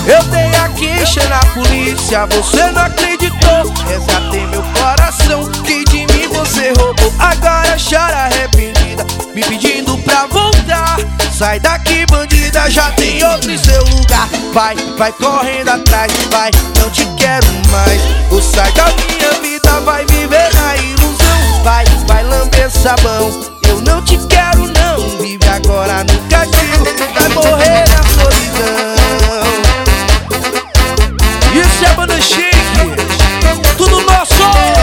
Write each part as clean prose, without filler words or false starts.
Eu dei a queixa na polícia, você não acreditou. Resgatei meu coração, que de mim você roubou. Agora chora arrependida, me pedindo pra voltar. Sai daqui, bandida, já tem outro em seu lugar. Vai correndo atrás, vai, não te quero mais. Ou sai da minha vida, vai viver na ilusão. Vai lamber sabão, eu não te quero não. Vive agora no castigo, vai morrer na solidão. Isso é banda chique, tudo nosso.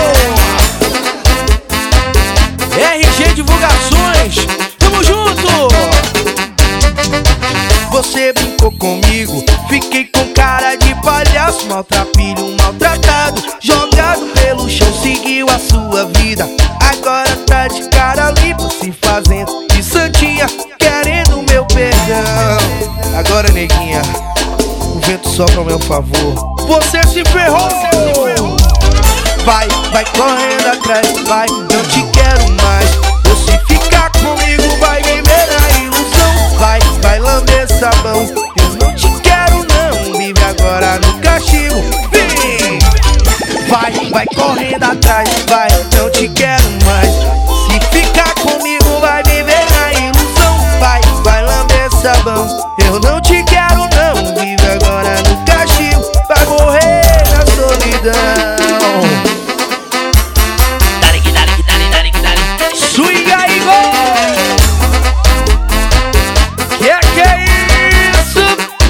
RG Divulgações, tamo junto. Você brincou comigo, fiquei com cara de palhaço. Maltrapilho, maltratado, jogado pelo chão, seguiu a sua vida. Agora tá de cara limpa, se fazendo de santinha, querendo meu perdão. Agora, neguinha, o vento sopra ao meu favor. Você se ferrou. Vai correndo atrás, vai, não te quero mais. Você ficar comigo, vai viver na ilusão. Vai lamber sabão, eu não te quero não. Vive agora no castigo, vem. Vai correndo atrás, vai, não te quero mais. Se ficar comigo, vai viver na ilusão. Vai lamber sabão, eu não te quero não. Vive agora no castigo, vai morrer na solidão. Swinga aí, gol! Que é isso?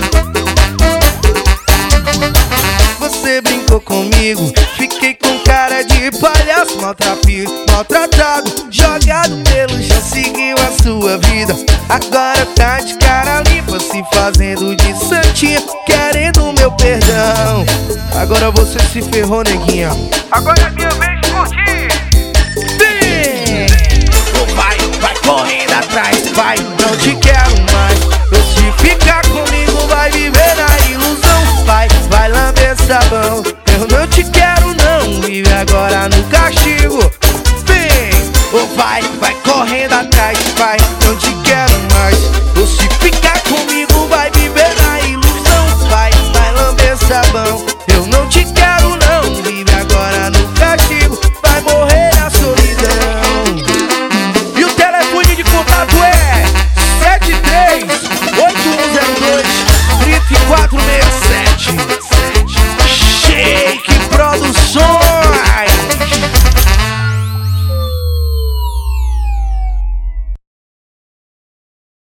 Você brincou comigo, fiquei com cara de palhaço. Maltrapilho, maltratado, jogado pelo chão, seguiu a sua vida. Agora tá de cara limpa, se fazendo de santinha, querendo meu perdão. Agora você se ferrou, neguinha. Agora é minha vez de curtir. Vem! Vai correndo atrás, vai, não te